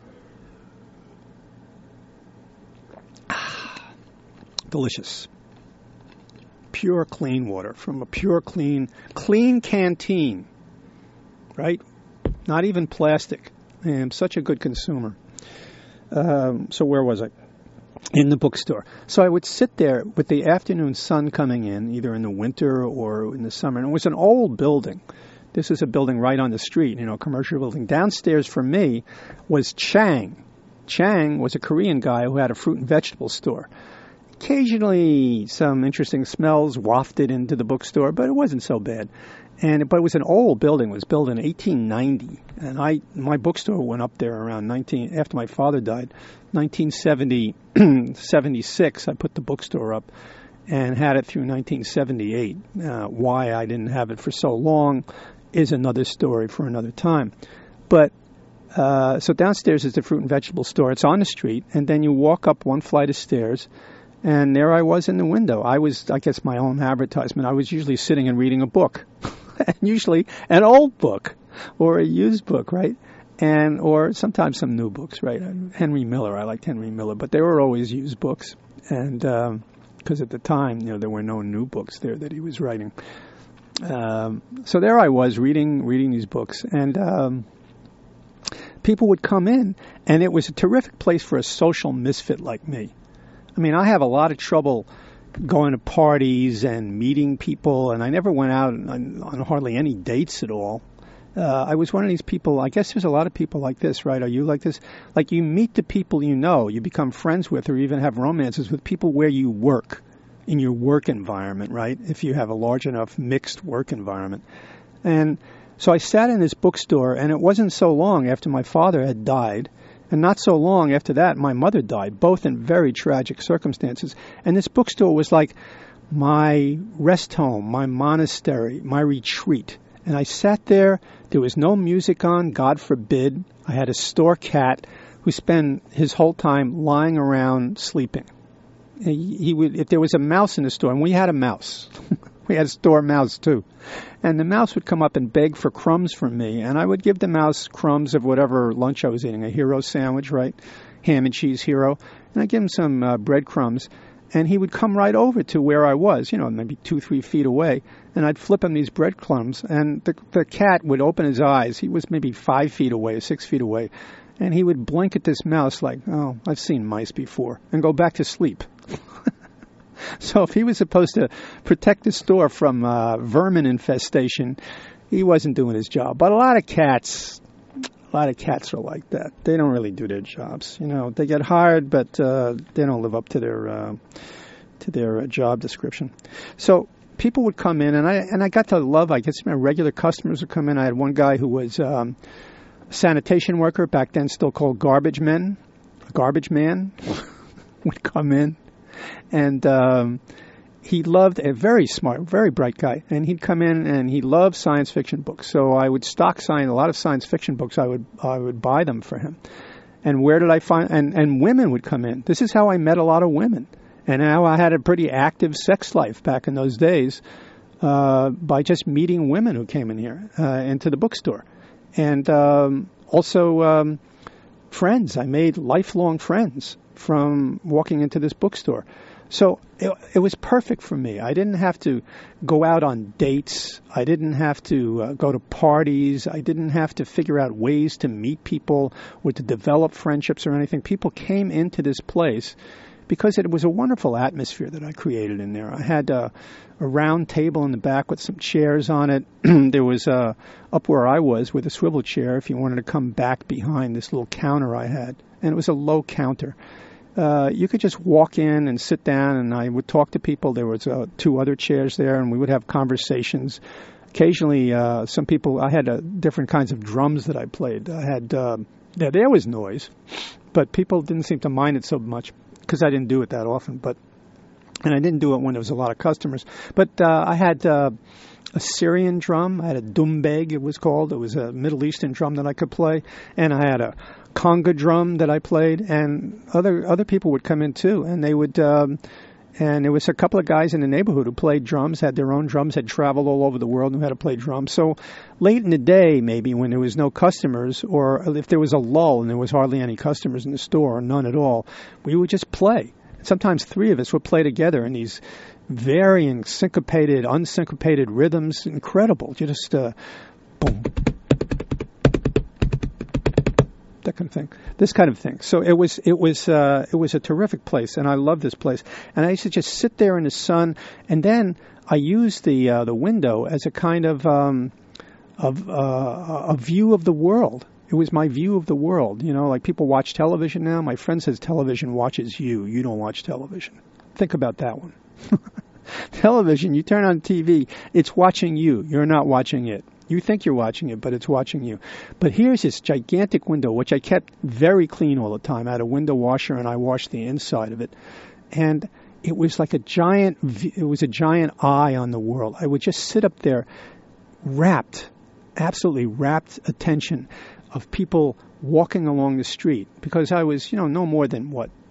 Delicious. Pure, clean water from a pure, clean canteen, right? Not even plastic. I am such a good consumer. So where was I? In the bookstore. So I would sit there with the afternoon sun coming in, either in the winter or in the summer. And it was an old building This is a building right on the street, commercial building. Downstairs for me was Chang. Chang was a Korean guy who had a fruit and vegetable store. Occasionally, some interesting smells wafted into the bookstore, but it wasn't so bad. But it was an old building. It was built in 1890, and my bookstore went up there around after my father died, 1976. I put the bookstore up and had it through 1978. Why I didn't have it for so long is another story for another time. But so downstairs is the fruit and vegetable store. It's on the street, and then you walk up one flight of stairs. And there I was in the window. I guess, my own advertisement. I was usually sitting and reading a book, and usually an old book or a used book, right? Or sometimes some new books, right? Henry Miller. I liked Henry Miller, but they were always used books. And because at the time, there were no new books there that he was writing. So there I was reading these books, and people would come in, and it was a terrific place for a social misfit like me. I mean, I have a lot of trouble going to parties and meeting people, and I never went out on hardly any dates at all. I was one of these people. I guess there's a lot of people like this, right? Are you like this? Like, you meet the people you become friends with, or even have romances with people where you work, in your work environment, right? If you have a large enough mixed work environment. And so I sat in this bookstore, and it wasn't so long after my father had died, and not so long after that, my mother died, both in very tragic circumstances. And this bookstore was like my rest home, my monastery, my retreat. And I sat there. There was no music on, God forbid. I had a store cat who spent his whole time lying around sleeping. He would, if there was a mouse in the store, and we had a mouse. We had a store mouse, too. And the mouse would come up and beg for crumbs from me, and I would give the mouse crumbs of whatever lunch I was eating, a hero sandwich, right? Ham and cheese hero. And I'd give him some breadcrumbs, and he would come right over to where I was, maybe 2-3 feet away, and I'd flip him these breadcrumbs, and the cat would open his eyes. He was maybe 5 feet away, 6 feet away, and he would blink at this mouse like, oh, I've seen mice before, and go back to sleep. So if he was supposed to protect the store from vermin infestation, he wasn't doing his job. But a lot of cats are like that. They don't really do their jobs. They get hired, but they don't live up to their job description. So people would come in, and I got to love. I guess my regular customers would come in. I had one guy who was a sanitation worker back then, still called garbage man, would come in. And he loved, a very smart, very bright guy. And he'd come in and he loved science fiction books. So I would stock sign a lot of science fiction books. I would buy them for him. And where did I find, and women would come in. This is how I met a lot of women. And how I had a pretty active sex life back in those days by just meeting women who came in here into the bookstore. And also friends. I made lifelong friends from walking into this bookstore. So it was perfect for me. I didn't have to go out on dates. I didn't have to go to parties. I didn't have to figure out ways to meet people or to develop friendships or anything. People came into this place because it was a wonderful atmosphere that I created in there. I had a round table in the back with some chairs on it. There was up where I was with a swivel chair if you wanted to come back behind this little counter I had. And it was a low counter. You could just walk in and sit down, and I would talk to people. There was 2 other chairs there, and we would have conversations. Occasionally, some people, I had different kinds of drums that I played. I had, there was noise, but people didn't seem to mind it so much because I didn't do it that often. And I didn't do it when there was a lot of customers. But I had a Syrian drum. I had a dumbeg, it was called. It was a Middle Eastern drum that I could play. And I had a conga drum that I played, and other people would come in too, and they would, and there was a couple of guys in the neighborhood who played drums, had their own drums, had traveled all over the world, knew how to play drums. So late in the day, maybe when there was no customers, or if there was a lull and there was hardly any customers in the store, or none at all, we would just play. Sometimes 3 of us would play together in these varying syncopated, unsyncopated rhythms, incredible, just boom. That kind of thing. This kind of thing. So it was a terrific place, and I love this place. And I used to just sit there in the sun, and then I used the window as a kind of a view of the world. It was my view of the world. You know, like people watch television now. My friend says television watches you. You don't watch television. Think about that one. Television, you turn on TV, it's watching you. You're not watching it. You think you're watching it, but it's watching you. But here's this gigantic window, which I kept very clean all the time. I had a window washer, and I washed the inside of it. And it was like a giant eye on the world. I would just sit up there absolutely rapt attention of people walking along the street, because I was, no more than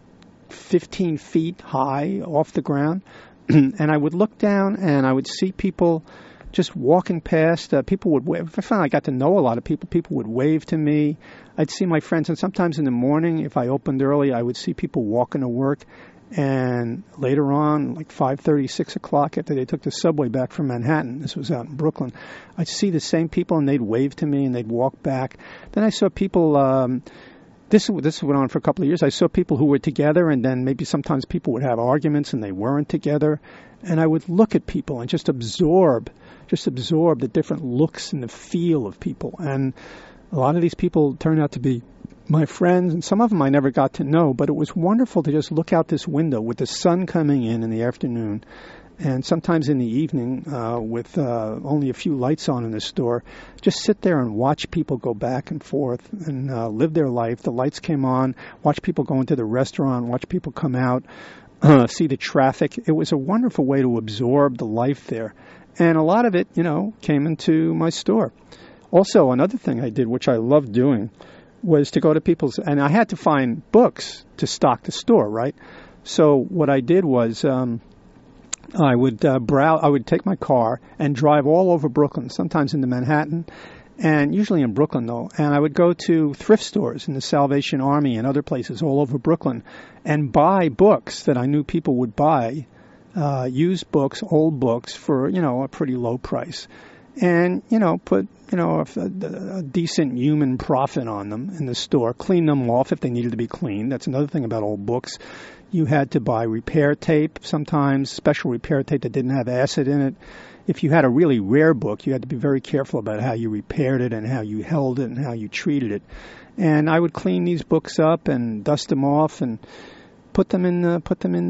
15 feet high off the ground. And I would look down and I would see people just walking past. People would wave. I found I got to know a lot of people. People would wave to me. I'd see my friends, and sometimes in the morning, if I opened early, I would see people walking to work. And later on, like 5:30, 6 o'clock, after they took the subway back from Manhattan, this was out in Brooklyn, I'd see the same people, and they'd wave to me, and they'd walk back. Then I saw people, this went on for a couple of years. I saw people who were together, and then maybe sometimes people would have arguments, and they weren't together. And I would look at people and just absorb the different looks and the feel of people. And a lot of these people turned out to be my friends, and some of them I never got to know, but it was wonderful to just look out this window with the sun coming in the afternoon, and sometimes in the evening with only a few lights on in the store, just sit there and watch people go back and forth and live their life. The lights came on, watch people go into the restaurant, watch people come out, see the traffic. It was a wonderful way to absorb the life there. And a lot of it, came into my store. Also, another thing I did, which I loved doing, was to go to people's, and I had to find books to stock the store, right? So what I did was I would take my car and drive all over Brooklyn, sometimes into Manhattan, and usually in Brooklyn, though. And I would go to thrift stores in the Salvation Army and other places all over Brooklyn and buy books that I knew people would buy, used books, old books for, a pretty low price. And, put, a decent human profit on them in the store, clean them off if they needed to be cleaned. That's another thing about old books. You had to buy repair tape sometimes, special repair tape that didn't have acid in it. If you had a really rare book, you had to be very careful about how you repaired it and how you held it and how you treated it. And I would clean these books up and dust them off and put them in the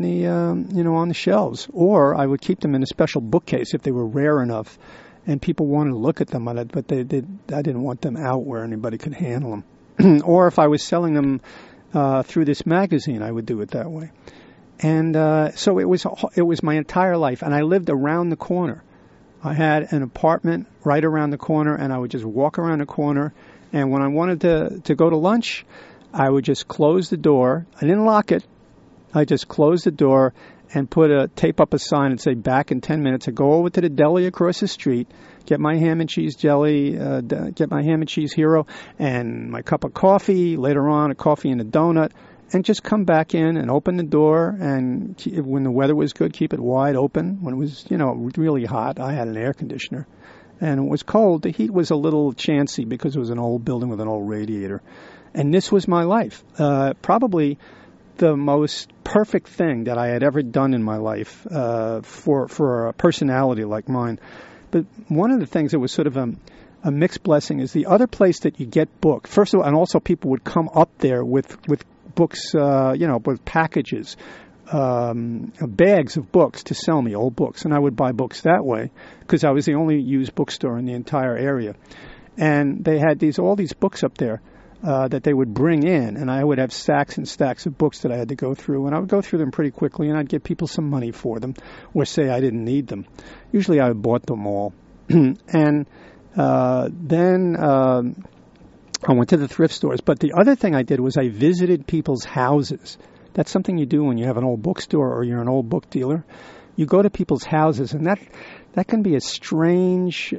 on the shelves. Or I would keep them in a special bookcase if they were rare enough and people wanted to look at them, but I didn't want them out where anybody could handle them. Or if I was selling them through this magazine, I would do it that way. And so it was my entire life, and I lived around the corner. I had an apartment right around the corner, and I would just walk around the corner. And when I wanted to go to lunch, I would just close the door. I didn't lock it. I just closed the door and tape up a sign and say, back in 10 minutes. I'd go over to the deli across the street, get my ham and cheese jelly, get my ham and cheese hero, and my cup of coffee, later on a coffee and a donut, and just come back in and open the door, and when the weather was good, keep it wide open. When it was, really hot, I had an air conditioner. And it was cold. The heat was a little chancy because it was an old building with an old radiator. And this was my life. Probably the most perfect thing that I had ever done in my life for a personality like mine. But one of the things that was sort of a mixed blessing is the other place that you get books. First of all, and also people would come up there with books, with packages, bags of books to sell me, old books. And I would buy books that way because I was the only used bookstore in the entire area. And they had all these books up there that they would bring in, and I would have stacks and stacks of books that I had to go through, and I would go through them pretty quickly, and I'd give people some money for them, or say I didn't need them. Usually I bought them all. And then I went to the thrift stores. But the other thing I did was I visited people's houses. That's something you do when you have an old bookstore or you're an old book dealer. You go to people's houses, and that can be a strange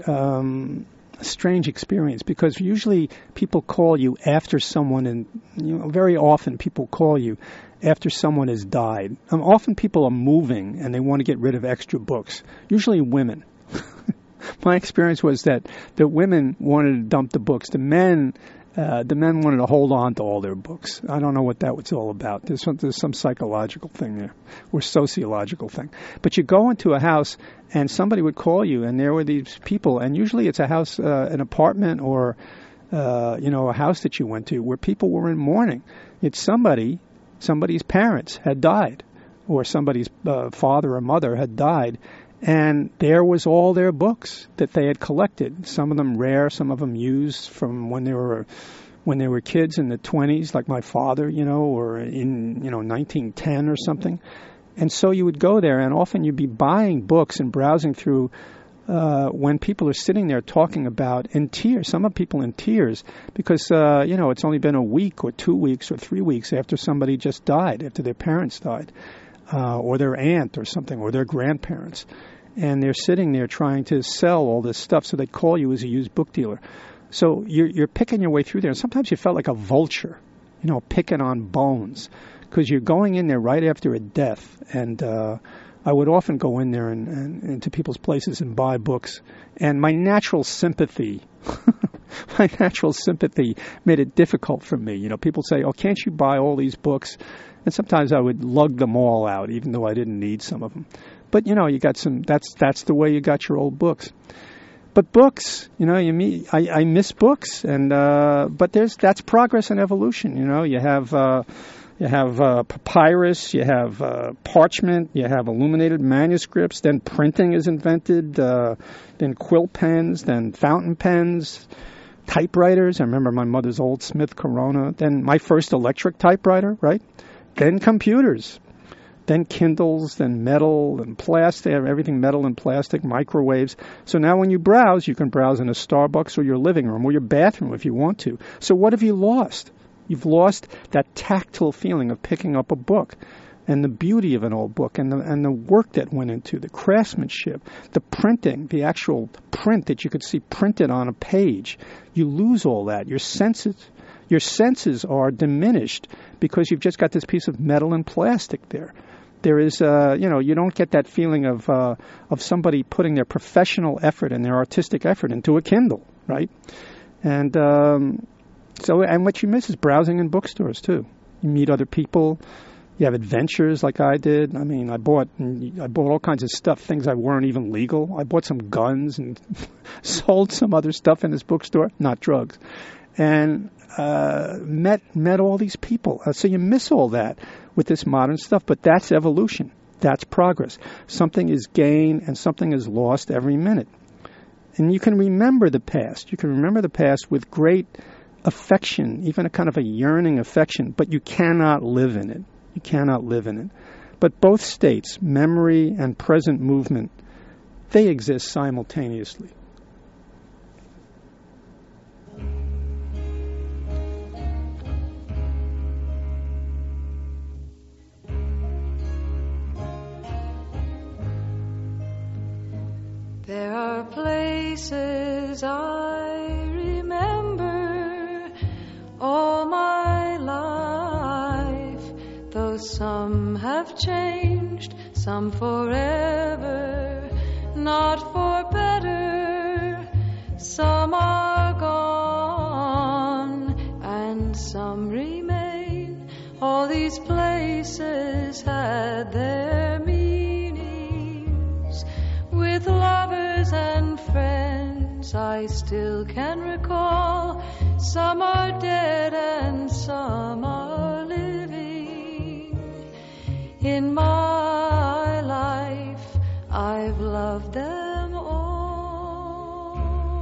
experience, because usually people call you after someone, and very often people call you after someone has died. Often people are moving and they want to get rid of extra books, usually women. My experience was that the women wanted to dump the books. The men the men wanted to hold on to all their books. I don't know what that was all about. There's some psychological thing there, or sociological thing. But you go into a house, and somebody would call you, and there were these people, and usually it's a house, an apartment, or a house that you went to where people were in mourning. It's somebody's parents had died, or somebody's father or mother had died, and there was all their books that they had collected. Some of them rare, some of them used from when they were kids in the 20s, like my father, or in 1910 or something. And so you would go there, and often you'd be buying books and browsing through when people are sitting there talking about in tears. Some of people in tears because it's only been a week or 2 weeks or 3 weeks after somebody just died, after their parents died. Or their aunt or something, or their grandparents. And they're sitting there trying to sell all this stuff, so they call you as a used book dealer. So you're picking your way through there. And sometimes you felt like a vulture, picking on bones, because you're going in there right after a death. And I would often go in there and into people's places and buy books. And my natural sympathy... My natural sympathy made it difficult for me. People say, "Oh, can't you buy all these books?" And sometimes I would lug them all out, even though I didn't need some of them. But you got some. That's the way you got your old books. But books, I miss books, and but that's progress and evolution. You have papyrus, you have parchment, you have illuminated manuscripts. Then printing is invented. Then quill pens, then fountain pens. Typewriters. I remember my mother's old Smith Corona. Then my first electric typewriter, right? Then computers. Then Kindles, then metal and plastic, everything metal and plastic, microwaves. So now when you browse, you can browse in a Starbucks or your living room or your bathroom if you want to. So what have you lost? You've lost that tactile feeling of picking up a book and the beauty of an old book and the work that went into the craftsmanship, the printing, the actual print that you could see printed on a page. You lose all that. Your senses are diminished because you've just got this piece of metal and plastic there. There is, you don't get that feeling of somebody putting their professional effort and their artistic effort into a Kindle, right? And and what you miss is browsing in bookstores too. You meet other people. You have adventures like I did. I mean, I bought all kinds of stuff, things that weren't even legal. I bought some guns and sold some other stuff in this bookstore, not drugs, and met all these people. So you miss all that with this modern stuff, but that's evolution. That's progress. Something is gained and something is lost every minute. And you can remember the past. You can remember the past with great affection, even a kind of a yearning affection, but you cannot live in it. You cannot live in it. But both states, memory and present movement, they exist simultaneously. There are places I remember all my life, though some have changed, some forever, not for better. Some are gone and some remain. All these places had their meanings. With lovers and friends I still can recall. Some are dead and some are living. In my life I've loved them all.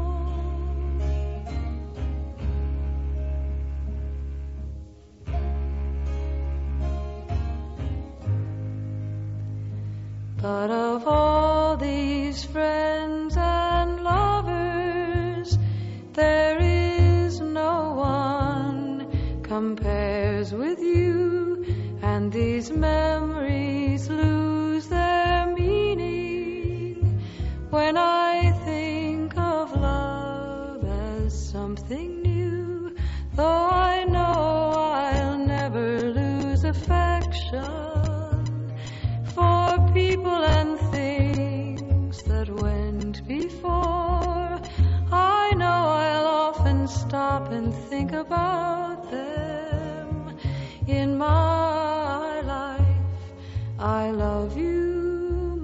But of all these friends and lovers, there is no one compares with you, and these memories lose their meaning when I think of love as something new. Though I know I'll never lose affection for people and things that went before, I know I'll often often stop and think about them. In my life, I love you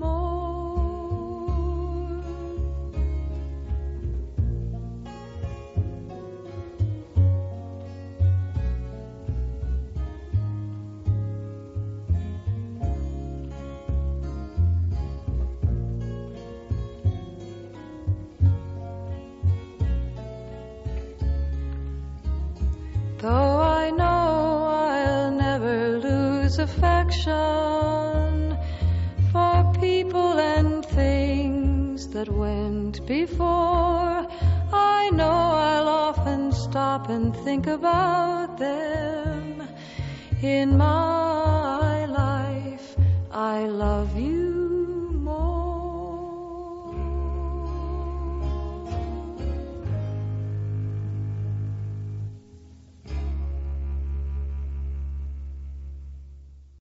more. Though I know I'll never lose affection for people and things that went before, I know I'll often stop and think about them in my